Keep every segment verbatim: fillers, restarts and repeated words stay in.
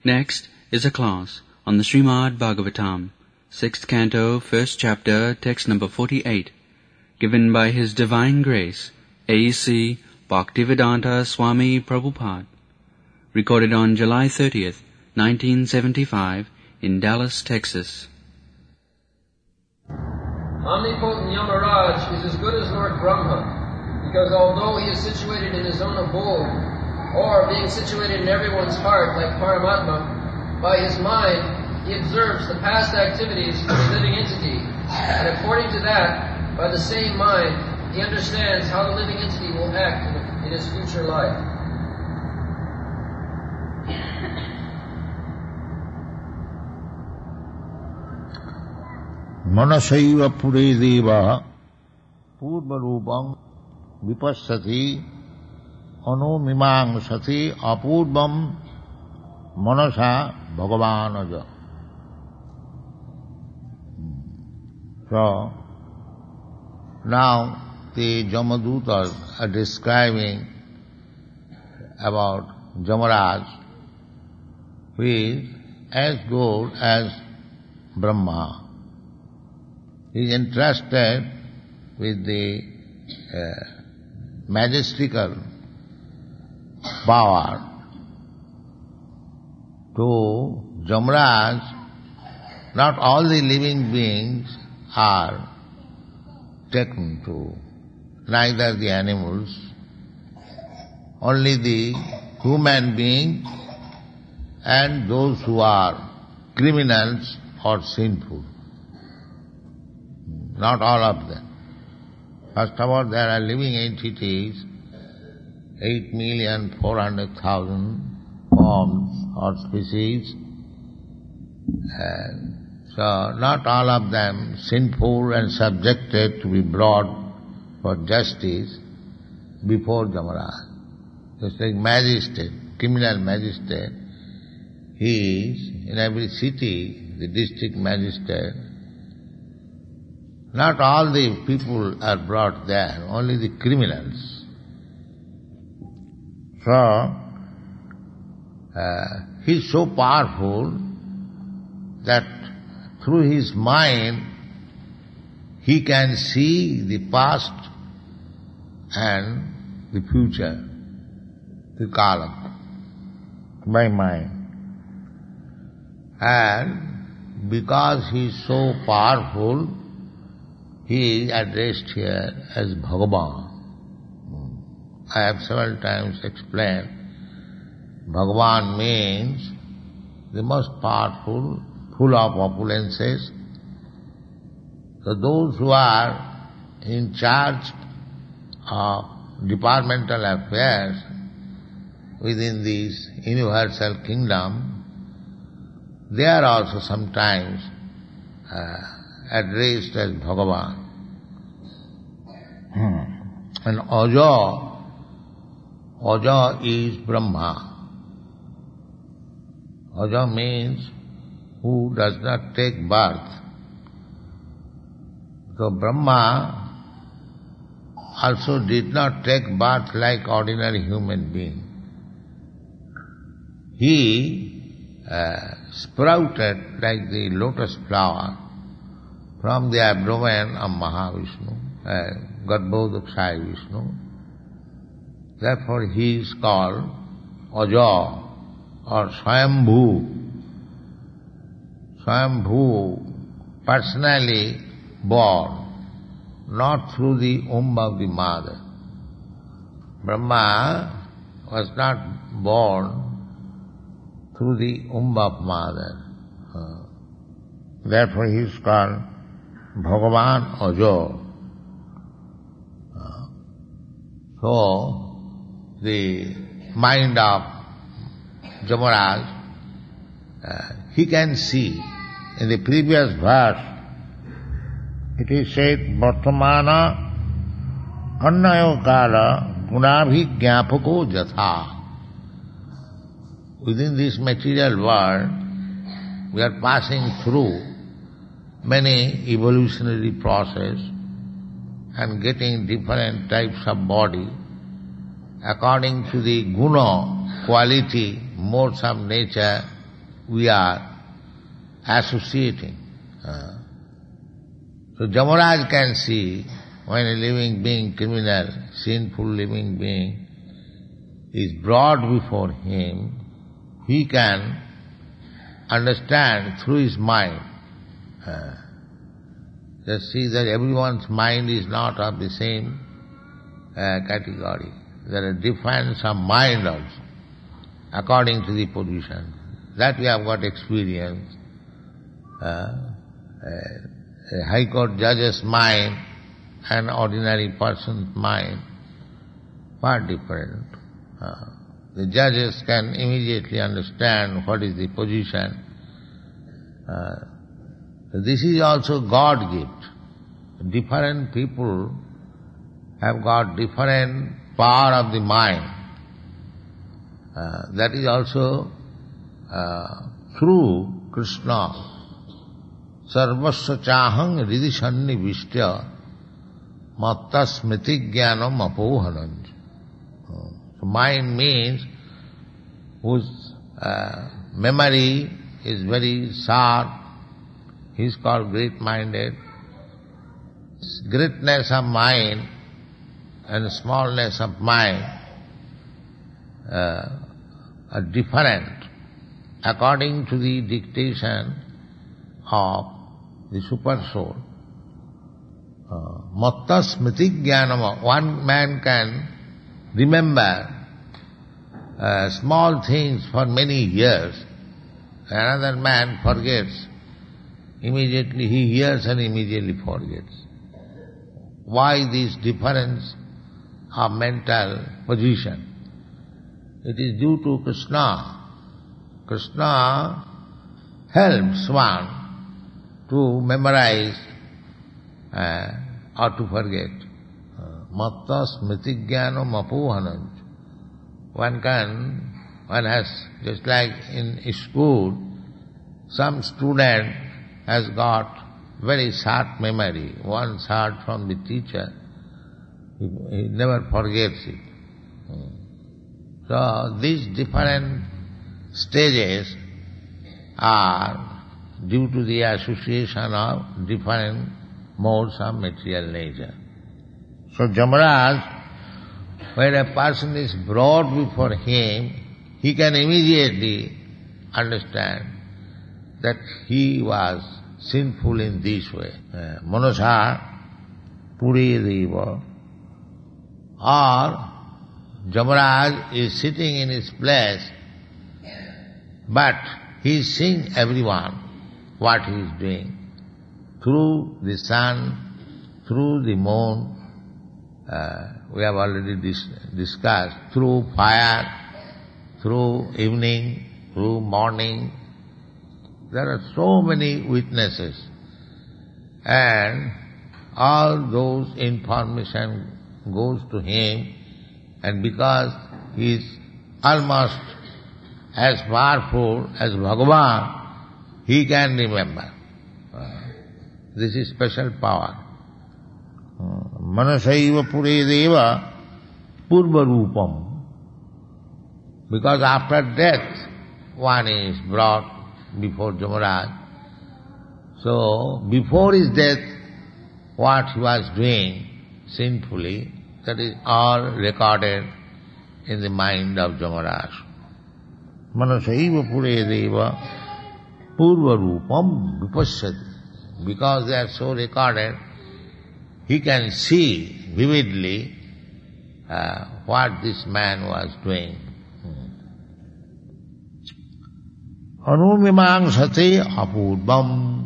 Next is a class on the Srimad Bhagavatam, sixth canto, first chapter, text number forty-eight, given by His Divine Grace, A C Bhaktivedanta Swami Prabhupada, recorded on July thirtieth, nineteen seventy-five, in Dallas, Texas. Omnipotent Yamaraj is as good as Lord Brahma, because although he is situated in his own abode, or being situated in everyone's heart like Paramatma, by his mind he observes the past activities of the living entity, and according to that, by the same mind, he understands how the living entity will act in, the, in his future life. Manasaiva pure deva purva rupam vipassati anumimang sati apurvam manasa bhagavanaja. So, now the Jamadutas are describing about Jamaraj, who is as good as Brahma. He is entrusted with the uh, majestical power to Jamaraj. Not all the living beings are taken to, neither the animals, only the human beings and those who are criminals or sinful. Not all of them. First of all, there are living entities, eight million four hundred thousand forms or species. And so not all of them sinful and subjected to be brought for justice before Jamaraj. Just like magistrate, criminal magistrate, he is in every city, the district magistrate. Not all the people are brought there, only the criminals. So, uh, he is so powerful that through his mind he can see the past and the future, the kala, by mind. And because he is so powerful, he is addressed here as Bhagavan. I have several times explained, Bhagavan means the most powerful, full of opulences. So those who are in charge of departmental affairs within this universal kingdom, they are also sometimes uh, addressed as Bhagavan. Hmm. And Aja, Aja is Brahma. Aja means who does not take birth. So Brahma also did not take birth like ordinary human being. He uh, sprouted like the lotus flower from the abdomen of Mahavishnu, uh, Garbhodakshaya Vishnu. Therefore he is called Aja or Swayambhu. Swayambhu, personally born, not through the womb of the mother. Brahma was not born through the womb of mother. Uh, therefore he is called Bhagavan Aja. Uh, so, the mind of Jamaraj, uh, he can see. In the previous verse, it is said, Vartamana annayo kala gunabhi gyapako jatha. Within this material world, we are passing through many evolutionary process and getting different types of body according to the guna, quality, modes of nature we are associating. Uh, so Jamaraj can see when a living being, criminal, sinful living being, is brought before him, he can understand through his mind. Uh, just see that everyone's mind is not of the same uh, category. There are difference of mind also, according to the position. That we have got experience. Uh, a, a high court judge's mind and ordinary person's mind, far different. Uh, the judges can immediately understand what is the position. Uh, this is also God gift. Different people have got different power of the mind. Uh, that is also uh, through Krishna. Sarvasya chahang ridishanni vishtya matta smriti jnanam apohanam. So mind means whose uh, memory is very sharp. He is called great-minded. Greatness of mind and smallness of mind uh, are different according to the dictation of the super soul. Matta smriti jnanam. One man can remember uh, small things for many years. Another man forgets. Immediately he hears and immediately forgets. Why this difference of mental position? It is due to Krishna. Krishna helps one to memorize uh, or to forget. Matta smriti jnanam apohanam. One can, one has, just like in school, some student has got very sharp memory. Once heard from the teacher, he, he never forgets it. So these different stages are due to the association of different modes of material nature. So Jamaraj, when a person is brought before him, he can immediately understand that he was sinful in this way. Manasa Puri Deva. Or Jamaraj is sitting in his place, but he is seeing everyone, what he is doing. Through the sun, through the moon, uh, we have already dis- discussed, through fire, through evening, through morning. There are so many witnesses, and all those information goes to him, and because he is almost as powerful as Bhagavan, he can remember. This is special power. Manasaiva pure deva purva rupam. Because after death, one is brought before Jamaraj. So, before his death, what he was doing sinfully, that is all recorded in the mind of Jamaraj. Manasaiva pure deva purva rupam vipasyati. Because they are so recorded, he can see vividly uh, what this man was doing. Anumimang sate apurvam.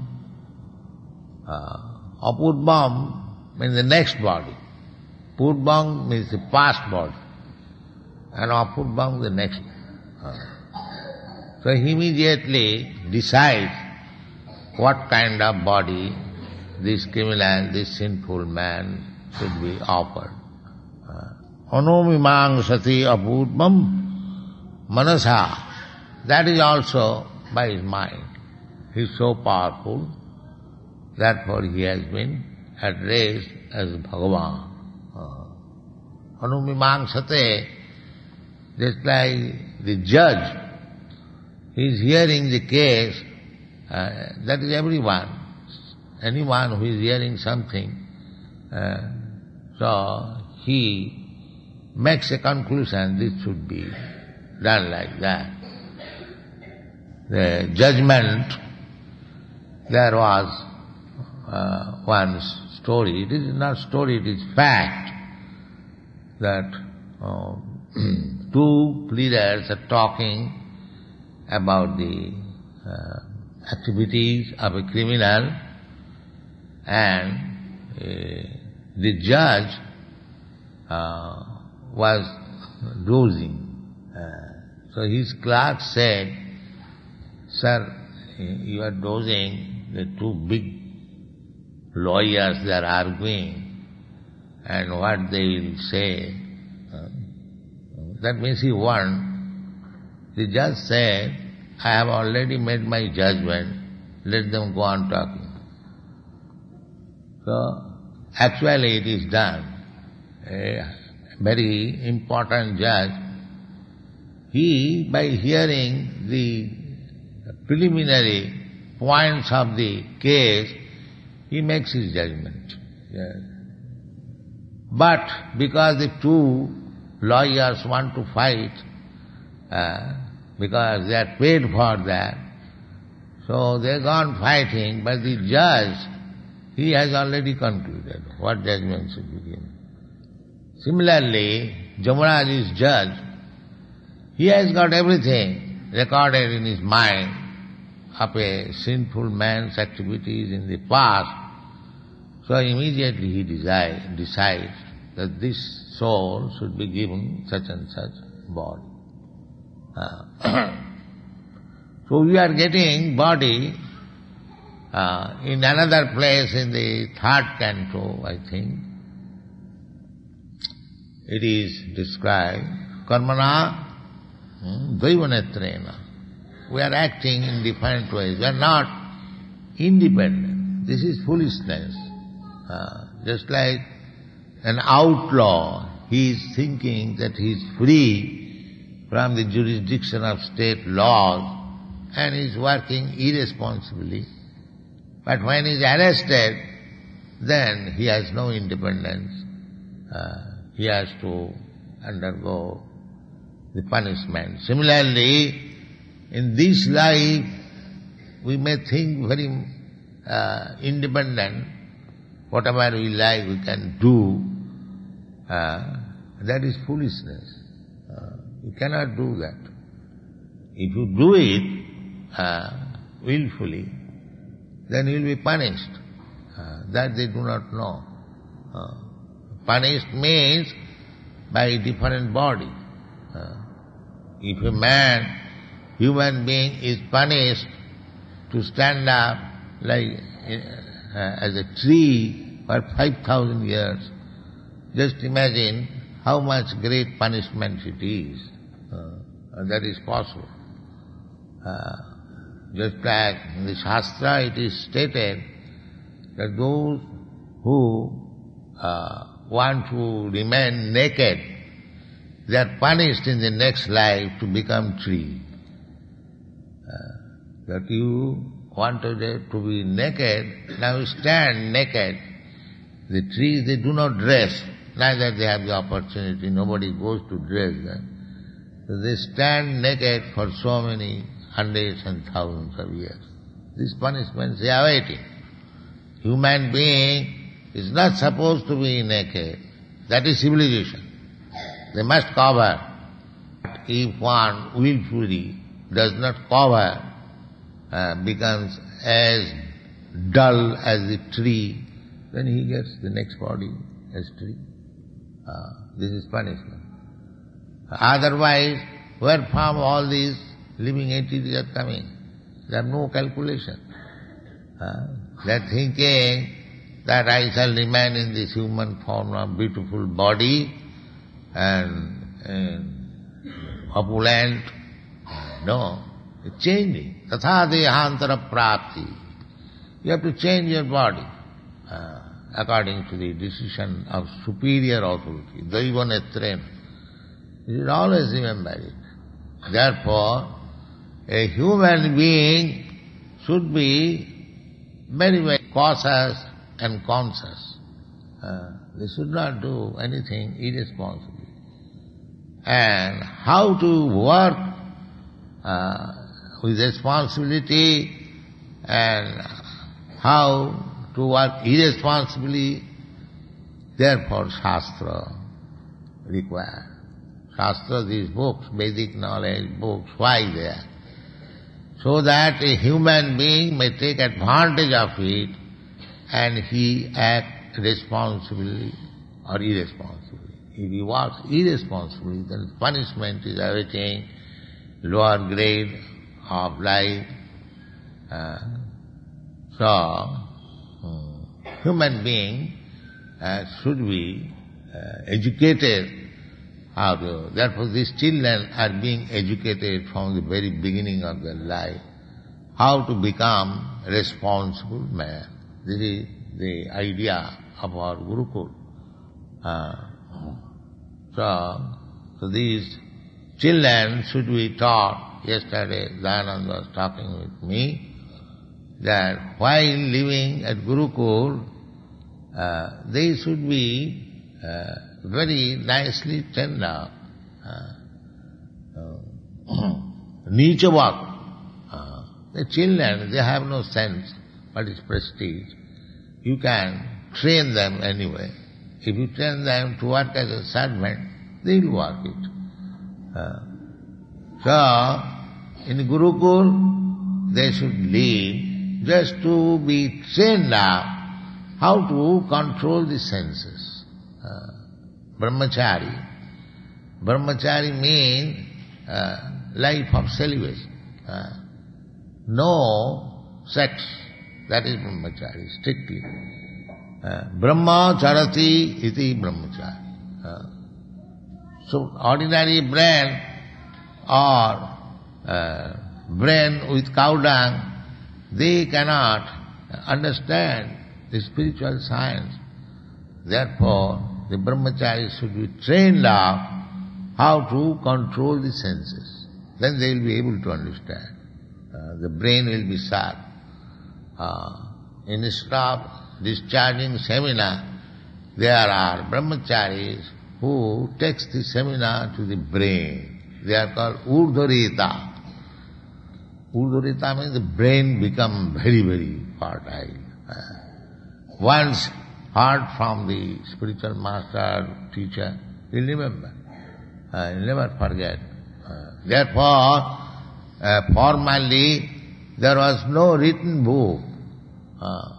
Uh, apurvam means the next body. Purvam means the past body. And apurvam the next. Uh, so he immediately decides what kind of body this criminal, this sinful man should be offered. Anumimang sati apurvam manasa. That is also by his mind. He is so powerful, therefore he has been addressed as Bhagavan. Anumimang sate, just like the judge he is hearing the case, uh, that is everyone. Anyone who is hearing something, uh, so he makes a conclusion, this should be done like that. The judgment, there was uh, one story, it is not story, it is fact, that uh, two pleaders are talking about the uh, activities of a criminal, and uh, the judge uh, was dozing. Uh, so his clerk said, "Sir, you are dozing, the two big lawyers, they are arguing, and what they will say, uh, that means he won." The judge said, "I have already made my judgment, let them go on talking." So, actually it is done. A very important judge, he, by hearing the preliminary points of the case, he makes his judgment. Yes. But because the two lawyers want to fight, uh, because they are paid for that, so they go on fighting, but the judge, he has already concluded what judgment should be given. Similarly, Jamaraj is judge. He has got everything recorded in his mind of a sinful man's activities in the past. So immediately he decide, decides that this soul should be given such and such body. Uh, so we are getting body uh, in another place in the third canto, I think. It is described, karmana dvaivanetrena. We are acting in different ways. We are not independent. This is foolishness. Uh, just like an outlaw, he is thinking that he is free from the jurisdiction of state laws and is working irresponsibly. But when he is arrested, then he has no independence. Uh, he has to undergo the punishment. Similarly, in this life, we may think very uh, independent. Whatever we like, we can do. Uh, that is foolishness. Uh, you cannot do that. If you do it uh, willfully, then you will be punished. Uh, that they do not know. Uh, punished means by a different body. Uh, if a man, human being, is punished to stand up like uh, as a tree for five thousand years, just imagine how much great punishment it is. Uh, that is possible. Uh, just like in the Shastra it is stated that those who uh, want to remain naked, they are punished in the next life to become tree. Uh, that you wanted to be naked, now you stand naked. The trees, they do not dress, neither they have the opportunity, nobody goes to dress them. So they stand naked for so many hundreds and thousands of years. These punishments they are waiting. Human being is not supposed to be naked. That is civilization. They must cover. If one willfully does not cover, uh, becomes as dull as the tree, then he gets the next body as tree. Uh, this is punishment. Otherwise, where from all these living entities are coming? There are no calculation. Uh, they are thinking that I shall remain in this human form of beautiful body and, and opulent. No, it's changing. Tatha dehantara prapti. You have to change your body uh, according to the decision of superior authority. Daiva netrena. You should always remember it. Therefore, a human being should be very, very cautious and conscious. Uh, they should not do anything irresponsibly. And how to work uh, with responsibility and how to work irresponsibly, therefore Shastra required. Shastra, these books, Vedic knowledge books, why they are? So that a human being may take advantage of it and he act responsibly or irresponsibly. If he works irresponsibly, then punishment is awaiting lower grade of life. Uh, so, um, human being uh, should be uh, educated how to. Therefore, these children are being educated from the very beginning of their life how to become responsible man. This is the idea of our Gurukul. Uh, so, so these children should be taught. Yesterday, Dayananda was talking with me that while living at Gurukul, uh, they should be uh, very nicely turned up. Uh, uh, Nichavak. Uh, the children, they have no sense what is prestige. You can train them anyway. If you train them to work as a servant, they will work it. Uh, so, in Gurukul, they should live just to be trained up how to control the senses. Uh, Brahmachari. Brahmachari means uh, life of celibacy. Uh, no sex. That is Brahmachari, strictly. Uh, Brahma charati iti Brahmachari. Uh, so ordinary brain or uh, brain with cow dung, they cannot understand the spiritual science. Therefore, the brahmachari should be trained up how to control the senses. Then they will be able to understand. Uh, the brain will be sharp. Uh, instead of discharging seminar, there are brahmacharis who takes the seminar to the brain. They are called urdhvarita. Urdhvarita means the brain become very, very fertile. Uh, once heard from the spiritual master, teacher, he'll remember. Uh, he'll never forget. Uh, therefore, uh, formerly, there was no written book. Uh,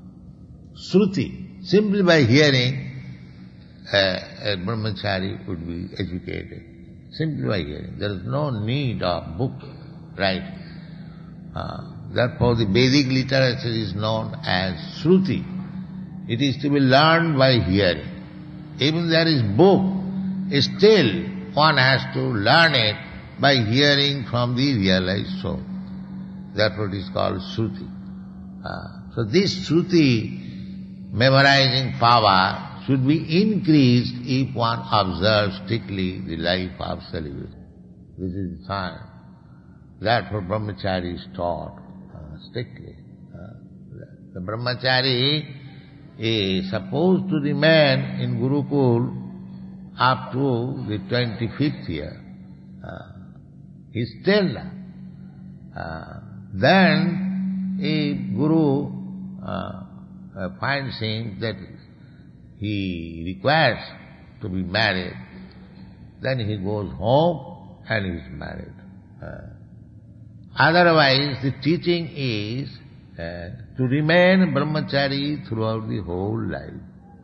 Shruti, simply by hearing, uh, a brahmachari would be educated. Simply by hearing. There is no need of book, right? Uh, therefore, the Vedic literature is known as Shruti. It is to be learned by hearing. Even there is book, still one has to learn it by hearing from the realized soul. Therefore it is called Shruti. Uh, so this Shruti memorizing power should be increased if one observes strictly the life of celibacy. This is the science. Therefore brahmachari is taught uh, strictly. Uh, the brahmachari is supposed to remain in Gurukul up to the twenty-fifth year. Uh, he is still uh, then if Guru uh, uh, finds him that he requires to be married, then he goes home and he is married. Uh, otherwise the teaching is uh, to remain brahmachari throughout the whole life.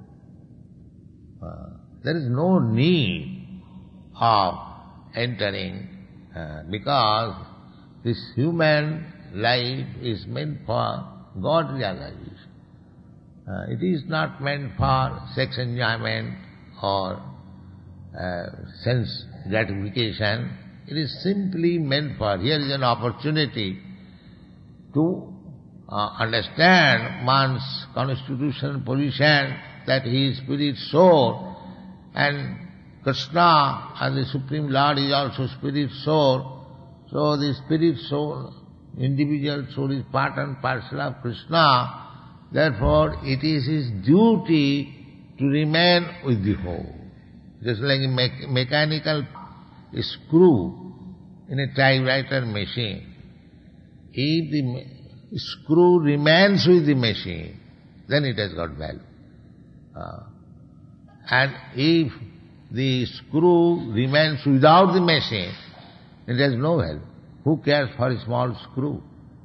Uh, there is no need of entering uh, because this human life is meant for God realization. Uh, it is not meant for sex enjoyment or uh, sense gratification. It is simply meant for, here is an opportunity to uh, understand one's constitutional position, that he is spirit soul, and Krishna as the Supreme Lord is also spirit soul. So the spirit soul, individual soul is part and parcel of Krishna. Therefore, it is his duty to remain with the whole. Just like a me- mechanical screw in a typewriter machine. If the ma- screw remains with the machine, then it has got value. Uh, and if the screw remains without the machine, it has no value. Who cares for a small screw?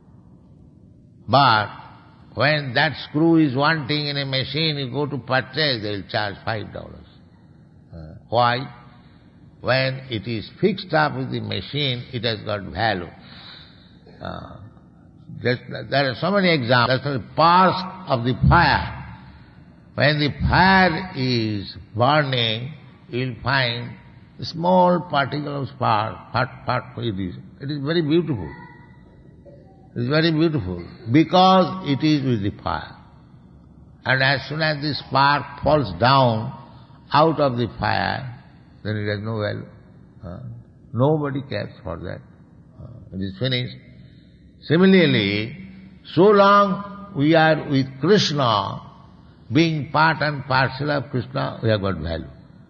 But when that screw is wanting in a machine, you go to purchase, they will charge five dollars. Uh, why? When it is fixed up with the machine, it has got value. Uh, there are so many examples. That's the parts of the fire. When the fire is burning, you will find a small particle of spark, part, part, it is. It is very beautiful. It is very beautiful because it is with the fire. And as soon as the spark falls down out of the fire, then it has no value. Uh, nobody cares for that. Uh, it is finished. Similarly, so long we are with Krishna, being part and parcel of Krishna, we have got value.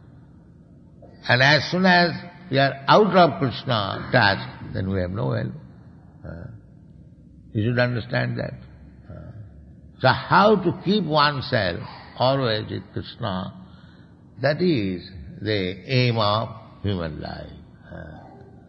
And as soon as we are out of Krishna touch, then we have no value. Uh, you should understand that. Uh, so how to keep oneself always with Krishna, that is the aim of human life. Uh,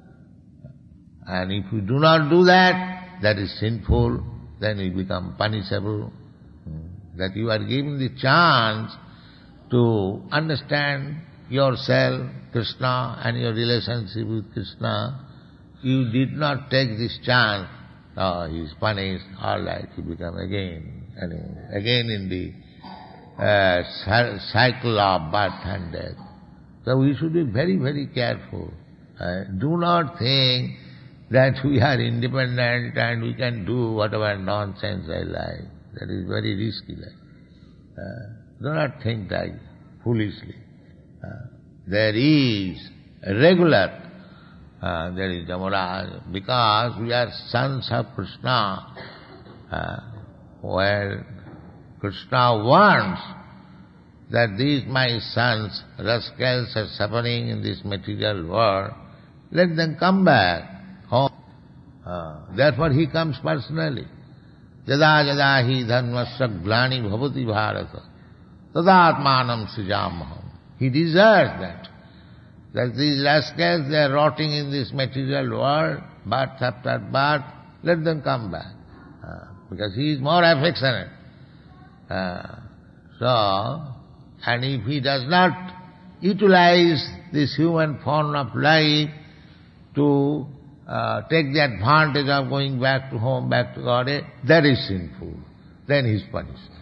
and if you do not do that, that is sinful, then you become punishable. That you are given the chance to understand yourself, Krishna, and your relationship with Krishna. You did not take this chance. Oh, he is punished, all right, you become again, and again in the uh, cycle of birth and death. So we should be very, very careful. Uh, do not think that we are independent and we can do whatever nonsense I like. That is very risky. Uh, do not think that foolishly. Uh, there is a regular, uh, there is Yamaraj, because we are sons of Krishna, uh, where Krishna wants that these my sons, rascals, are suffering in this material world, let them come back home. Uh, therefore he comes personally. Jada jada hi dharmasya glani bhavati bharata tadatmanam srijamaham. He deserves that. That these rascals, they are rotting in this material world, birth after birth, let them come back. Uh, because he is more affectionate. Uh, so, and if he does not utilize this human form of life to Uh, take the advantage of going back to home, back to God, that is sinful. Then he is punished.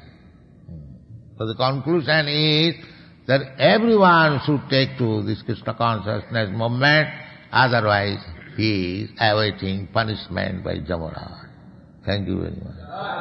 So the conclusion is that everyone should take to this Krishna consciousness movement, otherwise he is awaiting punishment by Yamaraj. Thank you very much.